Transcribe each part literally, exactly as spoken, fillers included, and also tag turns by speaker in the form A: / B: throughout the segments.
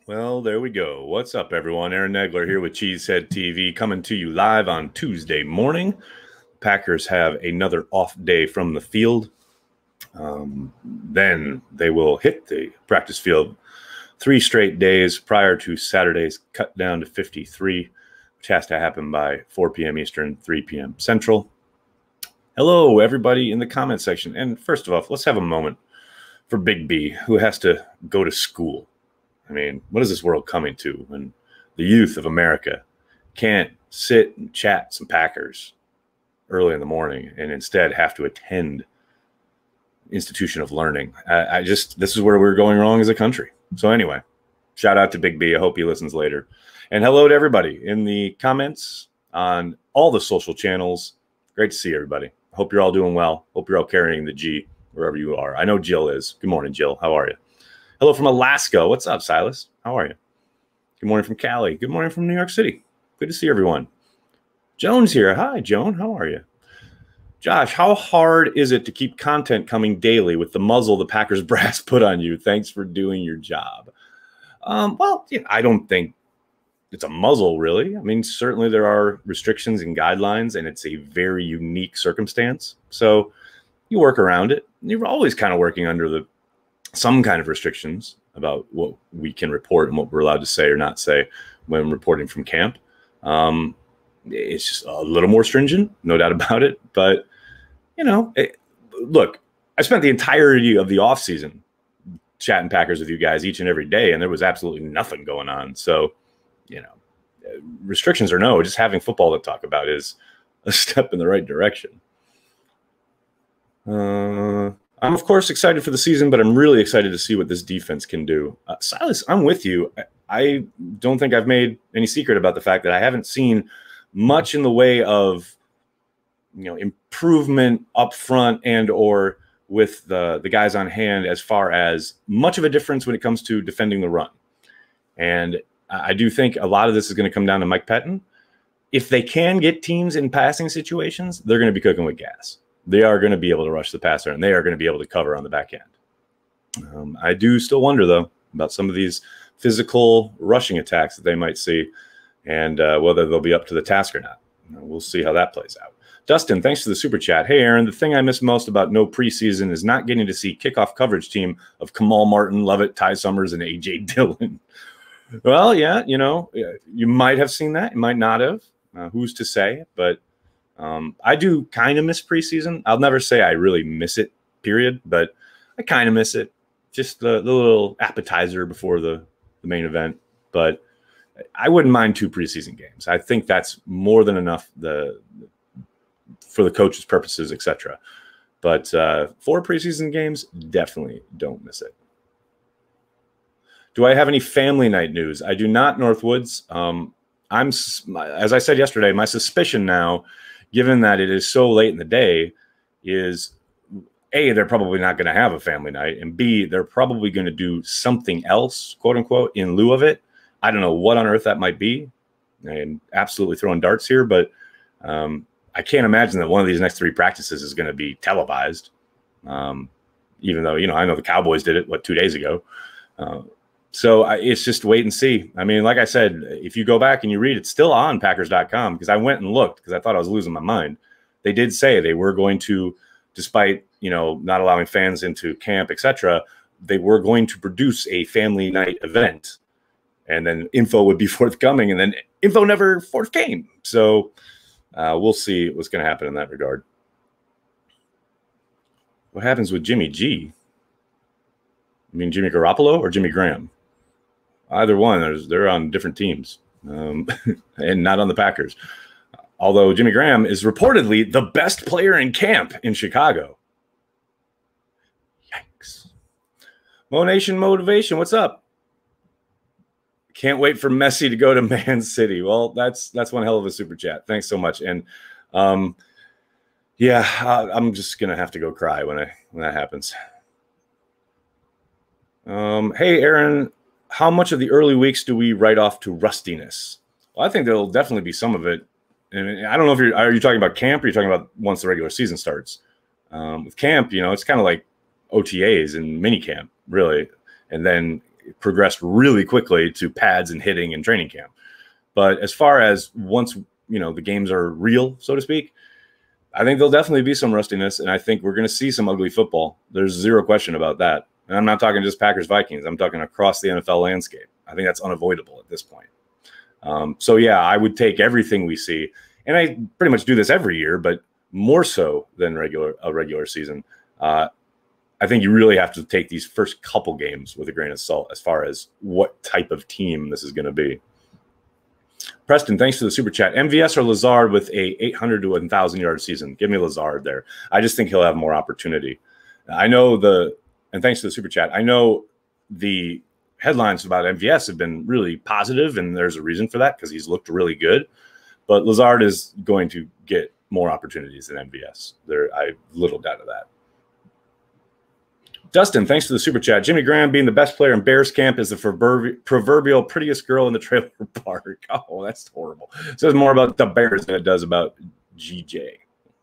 A: Well, there we go. What's up, everyone? Aaron Negler here with Cheesehead T V, coming to you live on Tuesday morning. Packers have another off day from the field. Um, then they will hit the practice field three straight days prior to Saturday's cut down to fifty-three, which has to happen by four p.m. Eastern, three p.m. Central. Hello, everybody in the comment section. And first of all, let's have a moment for Big B, who has to go to school. I mean, what is this world coming to when the youth of America can't sit and chat some Packers early in the morning and instead have to attend institution of learning? I, I just, this is where we're going wrong as a country. So anyway, shout out to Big B. I hope he listens later. And hello to everybody in the comments on all the social channels. Great to see everybody. Hope you're all doing well. Hope you're all carrying the G wherever you are. I know Jill is. Good morning, Jill. How are you? Hello from Alaska. What's up, Silas? How are you? Good morning from Cali. Good morning from New York City. Good to see everyone. Joan's here. Hi, Joan. How are you? Josh, how hard is it to keep content coming daily with the muzzle the Packers brass put on you? Thanks for doing your job. Um, well, yeah, I don't think it's a muzzle, really. I mean, certainly there are restrictions and guidelines, and it's a very unique circumstance. So you work around it. You're always kind of working under the some kind of restrictions about what we can report and what we're allowed to say or not say when reporting from camp. Um, it's just a little more stringent, no doubt about it. But, you know, it, look, I spent the entirety of the offseason chatting Packers with you guys each and every day, and there was absolutely nothing going on. So, you know, restrictions or no, just having football to talk about is a step in the right direction. Uh, I'm, of course, excited for the season, but I'm really excited to see what this defense can do. Uh, Silas, I'm with you. I, I don't think I've made any secret about the fact that I haven't seen much in the way of, you know, improvement up front and or with the, the guys on hand as far as much of a difference when it comes to defending the run. And I do think a lot of this is going to come down to Mike Pettin. If they can get teams in passing situations, they're going to be cooking with gas. They are going to be able to rush the passer, and they are going to be able to cover on the back end. Um, I do still wonder, though, about some of these physical rushing attacks that they might see and uh, whether they'll be up to the task or not. We'll see how that plays out. Dustin, thanks for the super chat. Hey, Aaron, the thing I miss most about no preseason is not getting to see kickoff coverage team of Kamal Martin, Lovett, Ty Summers, and A J Dillon. Well, yeah, you know, you might have seen that. You might not have. Uh, who's to say? But um, I do kind of miss preseason. I'll never say I really miss it, period. But I kind of miss it. Just the, the little appetizer before the, the main event. But I wouldn't mind two preseason games. I think that's more than enough the for the coaches' purposes, et cetera. But uh, four preseason games, definitely don't miss it. Do I have any family night news? I do not, Northwoods. Um, I'm, as I said yesterday, my suspicion now, given that it is so late in the day, is A, they're probably not going to have a family night, and B, they're probably going to do something else, quote unquote, in lieu of it. I don't know what on earth that might be. I'm absolutely throwing darts here, but um, I can't imagine that one of these next three practices is going to be televised. Um, even though, you know, I know the Cowboys did it, what, two days ago. Uh, So I, it's just wait and see. I mean, like I said, if you go back and you read, it's still on Packers dot com because I went and looked because I thought I was losing my mind. They did say they were going to, despite, you know, not allowing fans into camp, et cetera, they were going to produce a family night event. And then info would be forthcoming. And then info never forthcame. So uh, we'll see what's going to happen in that regard. What happens with Jimmy G? I mean, Jimmy Garoppolo or Jimmy Graham? Either one, there's, they're on different teams um, and not on the Packers. Although Jimmy Graham is reportedly the best player in camp in Chicago. Yikes. Mo Nation Motivation, what's up? Can't wait for Messi to go to Man City. Well, that's that's one hell of a super chat. Thanks so much. And um, yeah, I, I'm just gonna have to go cry when I when that happens. Um, hey, Aaron. How much of the early weeks do we write off to rustiness? Well, I think there'll definitely be some of it. And I don't know if you're, are you talking about camp or are you talking about once the regular season starts? Um, with camp, you know, it's kind of like O T As and mini camp, really. And then progressed really quickly to pads and hitting and training camp. But as far as once, you know, the games are real, so to speak, I think there'll definitely be some rustiness, and I think we're going to see some ugly football. There's zero question about that. And I'm not talking just Packers Vikings. I'm talking across the N F L landscape. I think that's unavoidable at this point. Um, so, yeah, I would take everything we see. And I pretty much do this every year, but more so than regular a regular season. Uh, I think you really have to take these first couple games with a grain of salt as far as what type of team this is going to be. Preston, thanks for the super chat. M V S or Lazard with a eight hundred to one thousand yard season? Give me Lazard there. I just think he'll have more opportunity. I know the, and thanks for the super chat, I know the headlines about M V S have been really positive, and there's a reason for that because he's looked really good. But Lazard is going to get more opportunities than M V S. There, I have little doubt of that. Dustin, thanks for the super chat. Jimmy Graham being the best player in Bears camp is the proverbial prettiest girl in the trailer park. Oh, that's horrible. It says more about the Bears than it does about G J.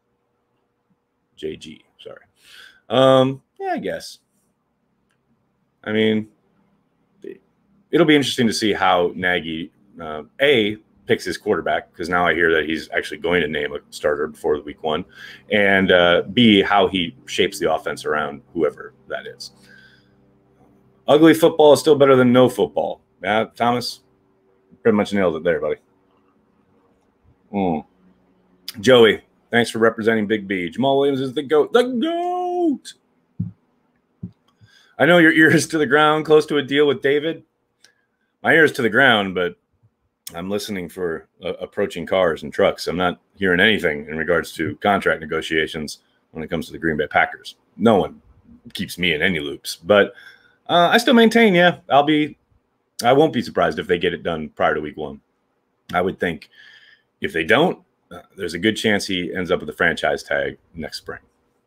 A: J G, sorry. Um, yeah, I guess. I mean, it'll be interesting to see how Nagy, uh, A, picks his quarterback, because now I hear that he's actually going to name a starter before the week one, and uh, B, how he shapes the offense around whoever that is. Ugly football is still better than no football. Yeah, Thomas, pretty much nailed it there, buddy. Mm. Joey, thanks for representing Big B. Jamal Williams is the GOAT. The GOAT! I know your ear is to the ground, close to a deal with David. My ear is to the ground, but I'm listening for uh, approaching cars and trucks. I'm not hearing anything in regards to contract negotiations when it comes to the Green Bay Packers. No one keeps me in any loops. But uh, I still maintain, yeah, I'll be – I won't be surprised if they get it done prior to week one. I would think if they don't, uh, there's a good chance he ends up with a franchise tag next spring.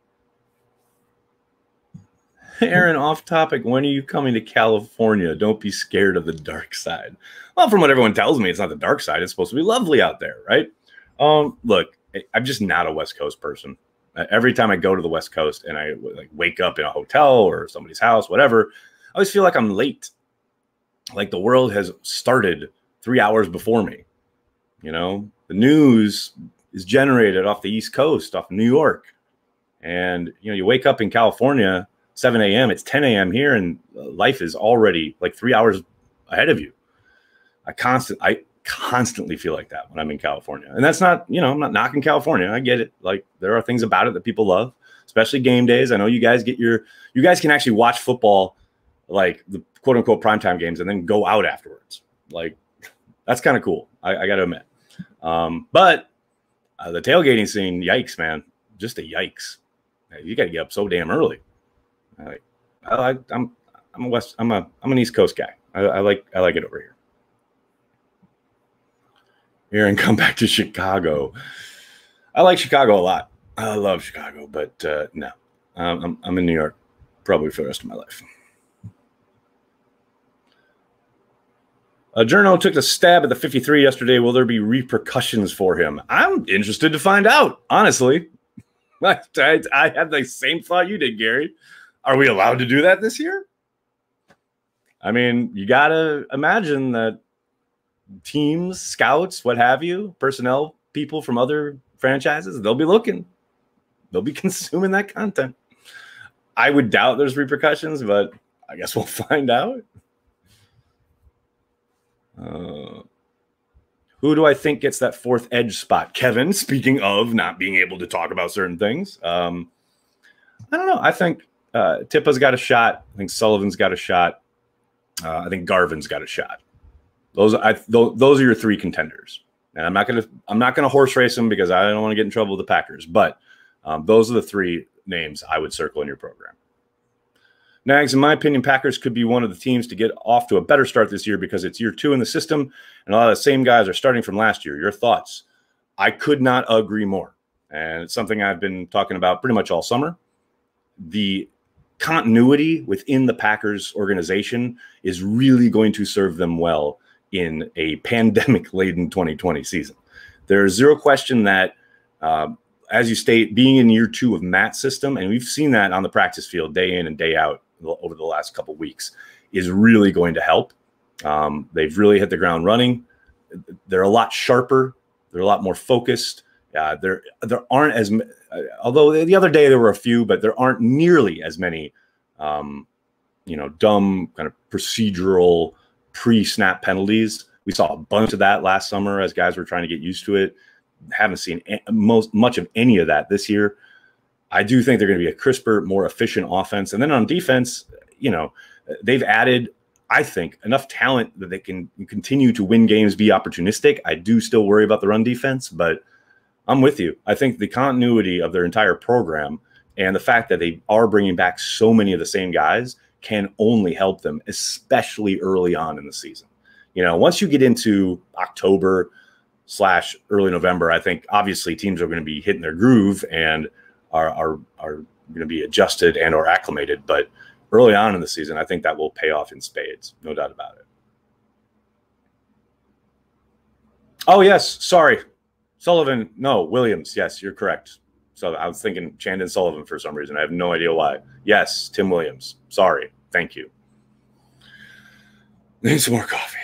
A: Aaron, off topic, when are you coming to California? Don't be scared of the dark side. Well, from what everyone tells me, it's not the dark side. It's supposed to be lovely out there, right? Um, look, I'm just not a West Coast person. Uh, every time I go to the West Coast and I like wake up in a hotel or somebody's house, whatever, I always feel like I'm late. Like the world has started three hours before me. You know, the news is generated off the East Coast, off New York. And, you know, you wake up in California, seven A M, it's ten A M here, and life is already like three hours ahead of you. I constant, I constantly feel like that when I'm in California. And that's not, you know, I'm not knocking California. I get it. Like there are things about it that people love, especially game days. I know you guys get your, you guys can actually watch football, like the quote unquote primetime games, and then go out afterwards. Like that's kind of cool. I, I got to admit. Um, but uh, the tailgating scene, yikes, man, just a yikes. You got to get up so damn early. I, I, I'm, I'm a West, I'm a, I'm an East Coast guy. I, I like, I like it over here. Aaron, come back to Chicago. I like Chicago a lot. I love Chicago, but uh, no, um, I'm, I'm in New York probably for the rest of my life. Uh, Journo took a stab at the fifty-three yesterday. Will there be repercussions for him? I'm interested to find out, honestly. I, I, I had the same thought you did, Gary. Are we allowed to do that this year? I mean, you got to imagine that teams, scouts, what have you, personnel, people from other franchises, they'll be looking. They'll be consuming that content. I would doubt there's repercussions, but I guess we'll find out. Uh, who do I think gets that fourth edge spot? Kevin, speaking of not being able to talk about certain things. Um, I don't know. I think uh, Tippa's got a shot. I think Sullivan's got a shot. Uh, I think Garvin's got a shot. Those, I, th those are your three contenders. And I'm not gonna, I'm not gonna horse race them because I don't want to get in trouble with the Packers. But um, those are the three names I would circle in your program. Nags, in my opinion, Packers could be one of the teams to get off to a better start this year because it's year two in the system, and a lot of the same guys are starting from last year. Your thoughts? I could not agree more. And it's something I've been talking about pretty much all summer. The continuity within the Packers organization is really going to serve them well in a pandemic-laden twenty twenty season. There's zero question that, uh, as you state, being in year two of Matt's system, and we've seen that on the practice field day in and day out over the last couple of weeks, is really going to help. Um, they've really hit the ground running. They're a lot sharper. They're a lot more focused. Uh, there, there aren't as, uh, although the other day there were a few, but there aren't nearly as many, um, you know, dumb kind of procedural pre-snap penalties. We saw a bunch of that last summer as guys were trying to get used to it. Haven't seen most much of any of that this year. I do think they're going to be a crisper, more efficient offense. And then on defense, you know, they've added, I think, enough talent that they can continue to win games, be opportunistic. I do still worry about the run defense, but I'm with you. I think the continuity of their entire program and the fact that they are bringing back so many of the same guys can only help them, especially early on in the season. You know, once you get into October slash early November, I think obviously teams are going to be hitting their groove and are, are, are going to be adjusted and or acclimated. But early on in the season, I think that will pay off in spades. No doubt about it. Oh, yes. Sorry. Sullivan. No, Williams. Yes, you're correct. So I was thinking Chandon Sullivan for some reason. I have no idea why. Yes, Tim Williams. Sorry. Thank you. Need some more coffee.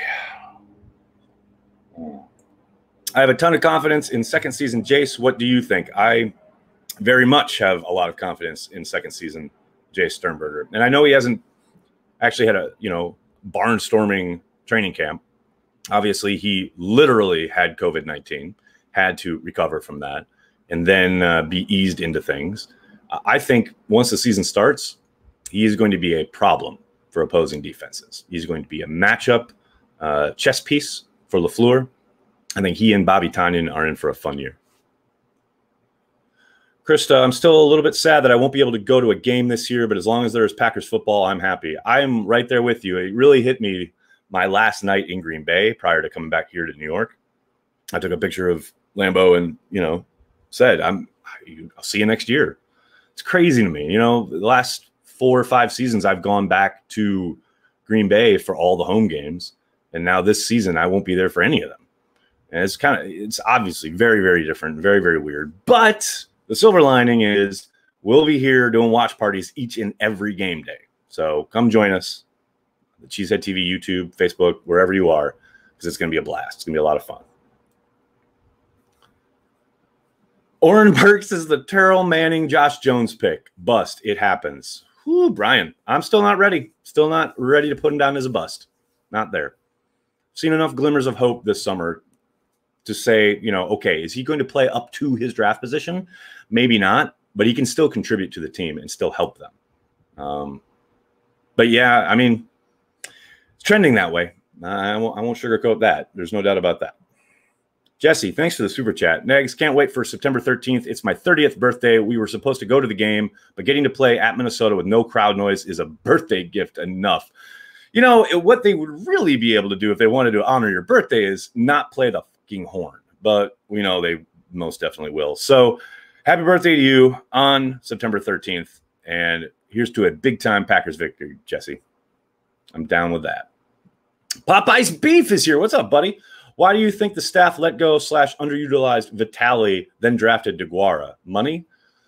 A: I have a ton of confidence in second season Jace. What do you think? I very much have a lot of confidence in second season Jace Sternberger. And I know he hasn't actually had a, you know, barnstorming training camp. Obviously, he literally had COVID nineteen, had to recover from that, and then uh, be eased into things. I think once the season starts, he is going to be a problem for opposing defenses. He's going to be a matchup uh, chess piece for LaFleur. I think he and Bobby Tonyan are in for a fun year. Krista, I'm still a little bit sad that I won't be able to go to a game this year, but as long as there is Packers football, I'm happy. I'm right there with you. It really hit me my last night in Green Bay prior to coming back here to New York. I took a picture of Lambeau and, you know, said, I'm, I'll see you next year. It's crazy to me. You know, the last four or five seasons, I've gone back to Green Bay for all the home games. And now this season, I won't be there for any of them. And it's kind of, it's obviously very, very different, very, very weird. But the silver lining is we'll be here doing watch parties each and every game day. So come join us, the Cheesehead T V, YouTube, Facebook, wherever you are, because it's going to be a blast. It's going to be a lot of fun. Oren Burks is the Terrell Manning, Josh Jones pick. Bust. It happens. Whew, Brian, I'm still not ready. Still not ready to put him down as a bust. Not there. Seen enough glimmers of hope this summer to say, you know, okay, is he going to play up to his draft position? Maybe not, but he can still contribute to the team and still help them. Um, but yeah, I mean, it's trending that way. I won't, I won't sugarcoat that. There's no doubt about that. Jesse, thanks for the super chat. Negs, can't wait for September thirteenth. It's my thirtieth birthday. We were supposed to go to the game, but getting to play at Minnesota with no crowd noise is a birthday gift enough. You know, it, what they would really be able to do if they wanted to honor your birthday is not play the fucking horn. But we know they most definitely will. So happy birthday to you on September thirteenth. And here's to a big-time Packers victory, Jesse. I'm down with that. Popeye's Beef is here. What's up, buddy? Why do you think the staff let go slash underutilized Vitale, then drafted DeGuara? Money?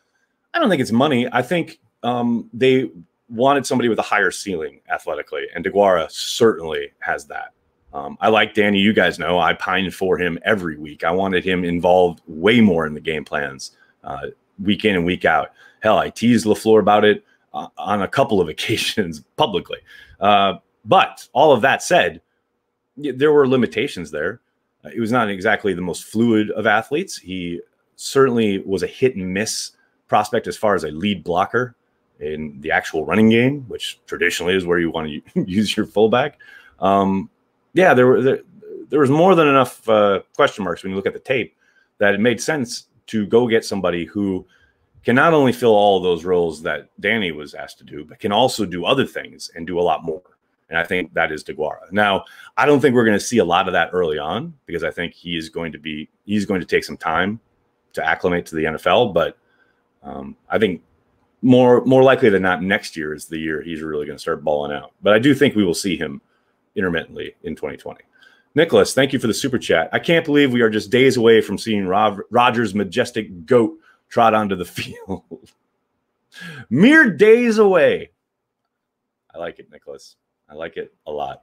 A: I don't think it's money. I think um, they wanted somebody with a higher ceiling athletically, and DeGuara certainly has that. Um, I like Danny. You guys know I pined for him every week. I wanted him involved way more in the game plans uh, week in and week out. Hell, I teased LaFleur about it uh, on a couple of occasions publicly. Uh, but all of that said, there were limitations there. Uh, he was not exactly the most fluid of athletes. He certainly was a hit and miss prospect as far as a lead blocker in the actual running game, which traditionally is where you want to use your fullback. Um, yeah, there were there, there was more than enough uh, question marks when you look at the tape that it made sense to go get somebody who can not only fill all of those roles that Danny was asked to do, but can also do other things and do a lot more. And I think that is DeGuara. Now, I don't think we're going to see a lot of that early on because I think he is going to be he's going to take some time to acclimate to the N F L. But um, I think more more likely than not, next year is the year he's really going to start balling out. But I do think we will see him intermittently in twenty twenty. Nicholas, thank you for the super chat. I can't believe we are just days away from seeing Rob, Rodgers' majestic goat trot onto the field. Mere days away. I like it, Nicholas. I like it a lot.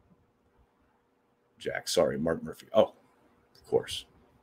A: Jack, sorry, Mark Murphy. Oh, of course.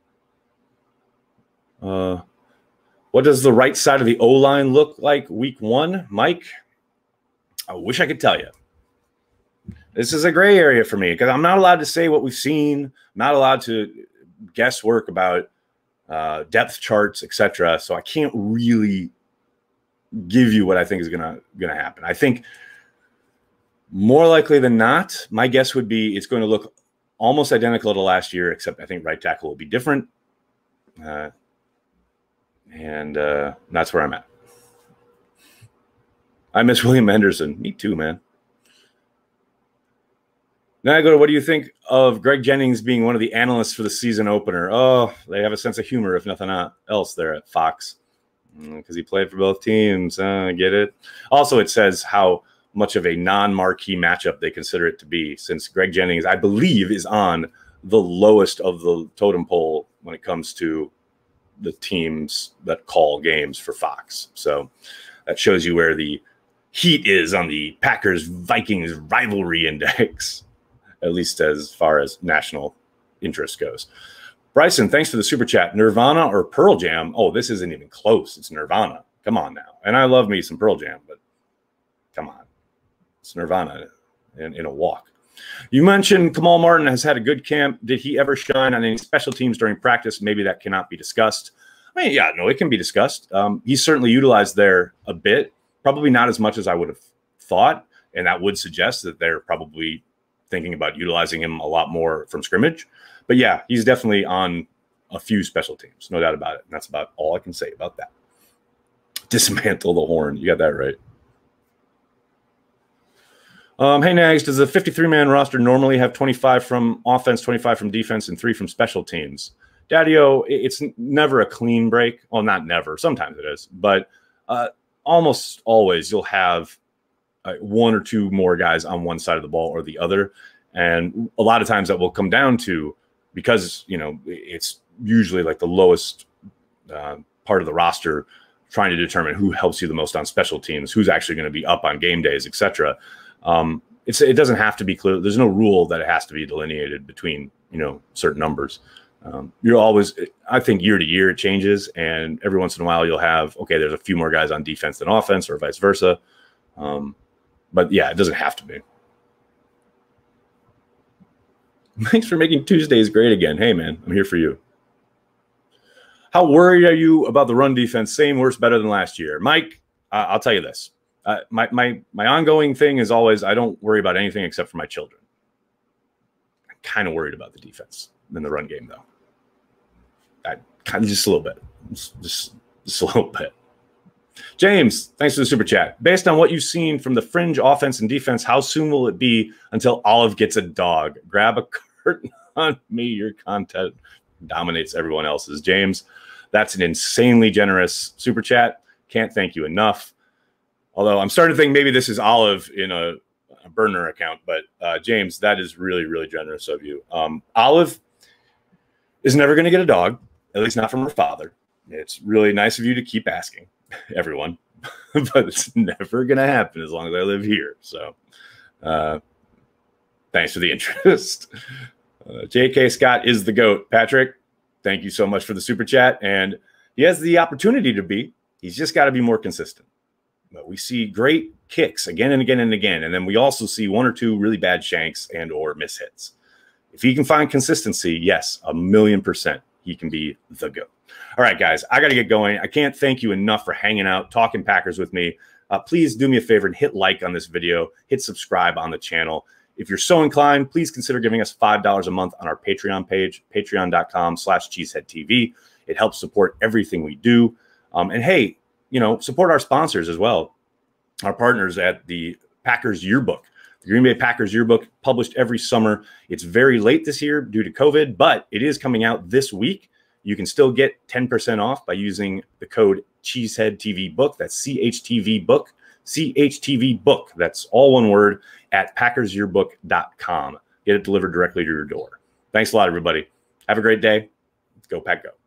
A: Uh, what does the right side of the O-line look like week one, Mike? I wish I could tell you. This is a gray area for me because I'm not allowed to say what we've seen. I'm not allowed to guesswork about uh, depth charts, et cetera. So I can't really give you what I think is gonna gonna happen. I think more likely than not, my guess would be it's going to look almost identical to last year, except I think right tackle will be different. Uh, and uh, that's where I'm at. I miss William Henderson. Me too, man. Then I go to, what do you think of Greg Jennings being one of the analysts for the season opener? Oh, they have a sense of humor, if nothing else, there at Fox. Because he played for both teams. Uh, get it? Also, it says how much of a non-marquee matchup they consider it to be, since Greg Jennings, I believe, is on the lowest of the totem pole when it comes to the teams that call games for Fox. So that shows you where the heat is on the Packers-Vikings rivalry index, at least as far as national interest goes. Bryson, thanks for the super chat. Nirvana or Pearl Jam? Oh, this isn't even close. It's Nirvana. Come on now. And I love me some Pearl Jam, but come on. It's Nirvana in, in a walk. You mentioned Kamal Martin has had a good camp. Did he ever shine on any special teams during practice? Maybe that cannot be discussed. I mean, yeah, no, it can be discussed. Um, he's certainly utilized there a bit, probably not as much as I would have thought. And that would suggest that they're probably thinking about utilizing him a lot more from scrimmage. But yeah, he's definitely on a few special teams, no doubt about it. And that's about all I can say about that. Dismantle the horn. You got that right. Um, hey, Nags, does a fifty-three man roster normally have twenty-five from offense, twenty-five from defense, and three from special teams? Daddy-O, it's never a clean break. Well, not never. Sometimes it is. But uh, almost always you'll have uh, one or two more guys on one side of the ball or the other. And a lot of times that will come down to, because, you know, it's usually like the lowest uh, part of the roster trying to determine who helps you the most on special teams, who's actually going to be up on game days, et cetera. Um, it's, it doesn't have to be clear. There's no rule that it has to be delineated between, you know, certain numbers. Um, you're always, I think year to year it changes, and every once in a while you'll have, okay, there's a few more guys on defense than offense, or vice versa. Um, but yeah, it doesn't have to be. Thanks for making Tuesdays great again. Hey, man, I'm here for you. How worried are you about the run defense? Same, worse, better than last year? Mike, uh, I'll tell you this. Uh, my, my, my ongoing thing is always, I don't worry about anything except for my children. I'm kind of worried about the defense in the run game, though. I kind of just a little bit. Just, just, just a little bit. James, thanks for the super chat. Based on what you've seen from the fringe offense and defense, how soon will it be until Olive gets a dog? Grab a curtain on me. Your content dominates everyone else's. James, that's an insanely generous super chat. Can't thank you enough. Although I'm starting to think maybe this is Olive in a, a burner account. But uh, James, that is really, really generous of you. Um, Olive is never going to get a dog, at least not from her father. It's really nice of you to keep asking, everyone, but it's never going to happen as long as I live here. So uh, thanks for the interest. Uh, J K Scott is the GOAT. Patrick, thank you so much for the super chat. And he has the opportunity to be. He's just got to be more consistent. But we see great kicks again and again and again. And then we also see one or two really bad shanks and or mishits. If he can find consistency, yes, a million percent, he can be the GOAT. All right, guys, I got to get going. I can't thank you enough for hanging out, talking Packers with me. Uh, please do me a favor and hit like on this video. Hit subscribe on the channel. If you're so inclined, please consider giving us five dollars a month on our Patreon page, patreon.com slash cheeseheadtv. It helps support everything we do. Um, and, hey, you know, support our sponsors as well, our partners at the Packers Yearbook. The Green Bay Packers Yearbook, published every summer. It's very late this year due to COVID, but it is coming out this week. You can still get ten percent off by using the code CheeseheadTVBook. That's C H T V book, C H T V book. That's all one word at packers yearbook dot com. Get it delivered directly to your door. Thanks a lot, everybody. Have a great day. Let's go Pack Go.